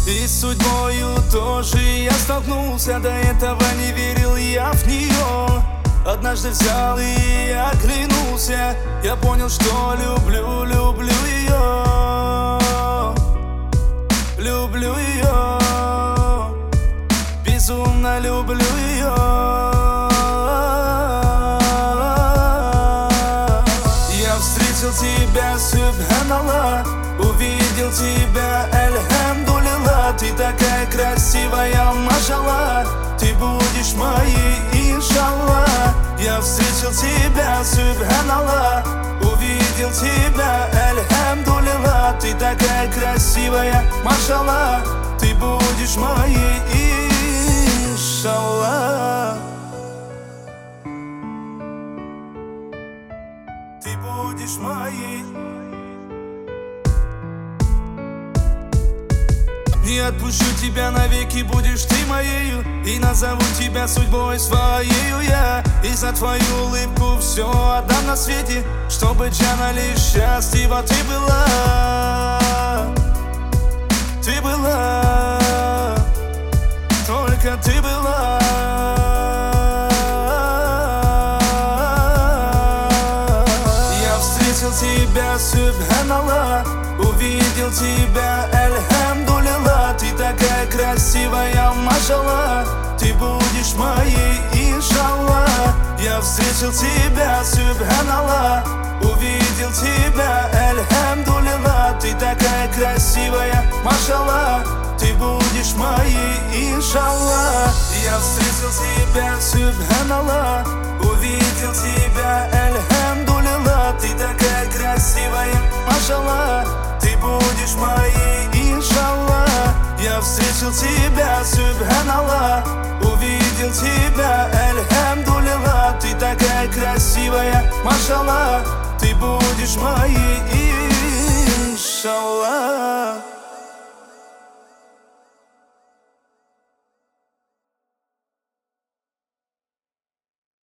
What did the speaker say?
И с судьбою тоже я столкнулся. До этого не верил я в нее. Однажды взял и оглянулся. Я понял, что люблю ее. Люблю ее. Безумно люблю ее. Я встретил тебя, субханаллах. Увидел тебя, альхамдулилlah. Ты такая красивая, машаллах. Ты будешь моей, иншаллах. Я встретил тебя, субханаллах. Увидел тебя, альхамдулилlah. Ты такая красивая, машаллах. Ты будешь моей, иншаллах. Ты будешь моей. Не отпущу тебя навеки, будешь ты моею. И назову тебя судьбой своею я. И за твою улыбку все отдам на свете, чтобы Джана лишь счастлива ты была. Ты была, только ты была. Я встретил тебя, субханаллах. Увидел тебя, альхамдулилlah. Ты такая красивая, машаллах. Ты будешь моей, иншаллах. Я встретил тебя, субханаллах. Увидел тебя, альхамдулилlah. Ты такая красивая, машаллах. Ты будешь моей, иншаллах. Я встретил тебя, субханаллах. Увидел тебя, альхамдулилlah. Ты такая красивая, машаллах. Ты будешь моей, иншаллах. Я встретил тебя, субханаллах. Увидел тебя, альхамдулилlah. Ты такая красивая, машаллах. Ты будешь моей.